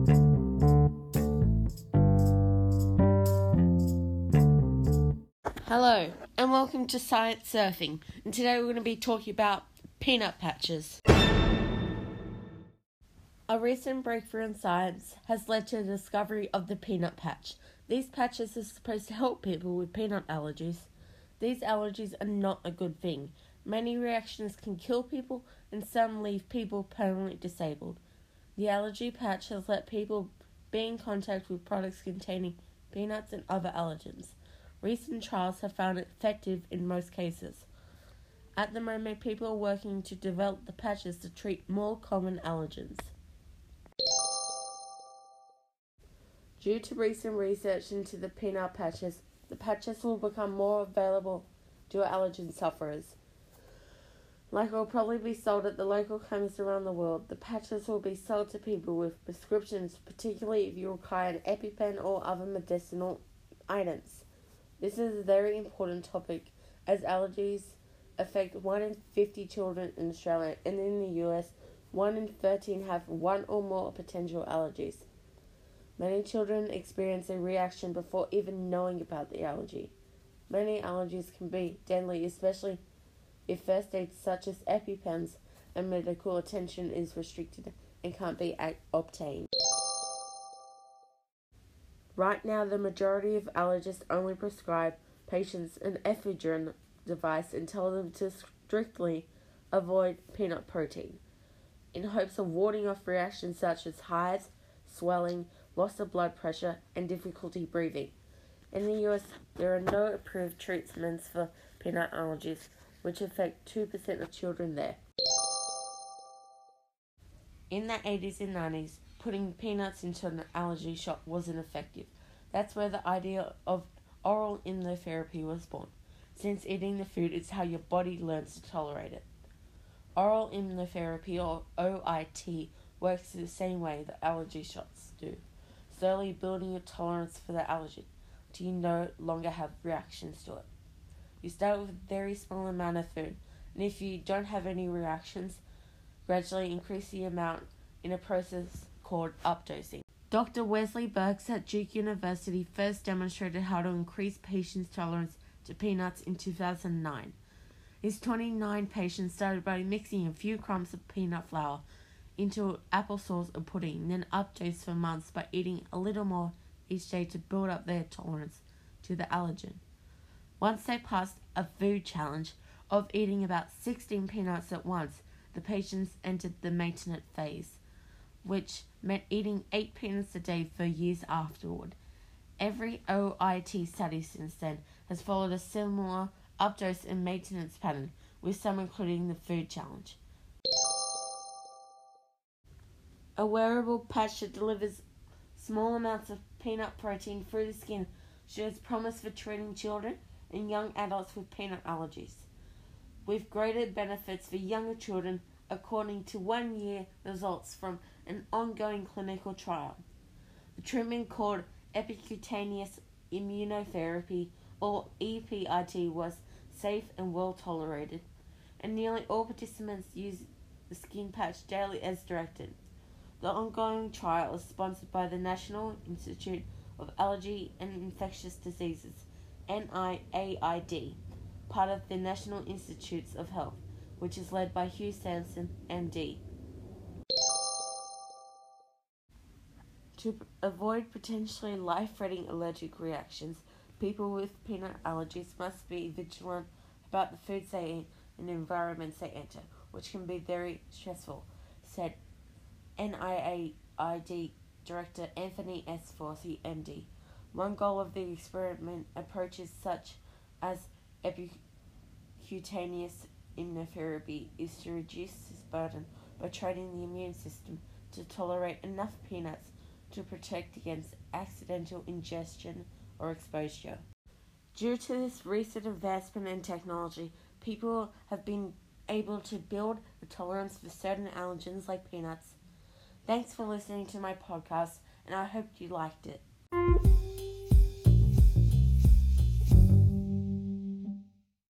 Hello, and welcome to Science Surfing, and today we're going to be talking about peanut patches. A recent breakthrough in science has led to the discovery of the peanut patch. These patches are supposed to help people with peanut allergies. These allergies are not a good thing. Many reactions can kill people, and some leave people permanently disabled. The allergy patch has let people be in contact with products containing peanuts and other allergens. Recent trials have found it effective in most cases. At the moment, people are working to develop the patches to treat more common allergens. Due to recent research into the peanut patches, the patches will become more available to allergen sufferers. Like it will probably be sold at the local chemists around the world, the patches will be sold to people with prescriptions, particularly if you require an EpiPen or other medicinal items. This is a very important topic as allergies affect 1 in 50 children in Australia, and in the US, 1 in 13 have one or more potential allergies. Many children experience a reaction before even knowing about the allergy. Many allergies can be deadly, especially if first aid such as EpiPens and medical attention is restricted and can't be obtained. Right now, the majority of allergists only prescribe patients an ephedrine device and tell them to strictly avoid peanut protein, in hopes of warding off reactions such as hives, swelling, loss of blood pressure, and difficulty breathing. In the US, there are no approved treatments for peanut allergies, which affect 2% of children there. In the 80s and 90s, putting peanuts into an allergy shot wasn't effective. That's where the idea of oral immunotherapy was born, since eating the food is how your body learns to tolerate it. Oral immunotherapy, or OIT, works the same way that allergy shots do, slowly building your tolerance for the allergen until you no longer have reactions to it. You start with a very small amount of food, and if you don't have any reactions, gradually increase the amount in a process called updosing. Dr. Wesley Burks at Duke University first demonstrated how to increase patients' tolerance to peanuts in 2009. His 29 patients started by mixing a few crumbs of peanut flour into applesauce or pudding, then updosed for months by eating a little more each day to build up their tolerance to the allergen. Once they passed a food challenge of eating about 16 peanuts at once, the patients entered the maintenance phase, which meant eating 8 peanuts a day for years afterward. Every OIT study since then has followed a similar updose and maintenance pattern, with some including the food challenge. A wearable patch that delivers small amounts of peanut protein through the skin shows promise for treating children and young adults with peanut allergies, with greater benefits for younger children according to 1-year results from an ongoing clinical trial. The treatment, called epicutaneous immunotherapy, or EPIT, was safe and well tolerated, and nearly all participants used the skin patch daily as directed. The ongoing trial is sponsored by the National Institute of Allergy and Infectious Diseases, NIAID, part of the National Institutes of Health, which is led by Hugh Sanson, MD. To avoid potentially life-threatening allergic reactions, people with peanut allergies must be vigilant about the foods they eat and the environments they enter, which can be very stressful, said NIAID Director Anthony S. Fauci, MD. One goal of the experiment approaches such as epicutaneous immunotherapy is to reduce this burden by training the immune system to tolerate enough peanuts to protect against accidental ingestion or exposure. Due to this recent advancement in technology, people have been able to build a tolerance for certain allergens like peanuts. Thanks for listening to my podcast, and I hope you liked it.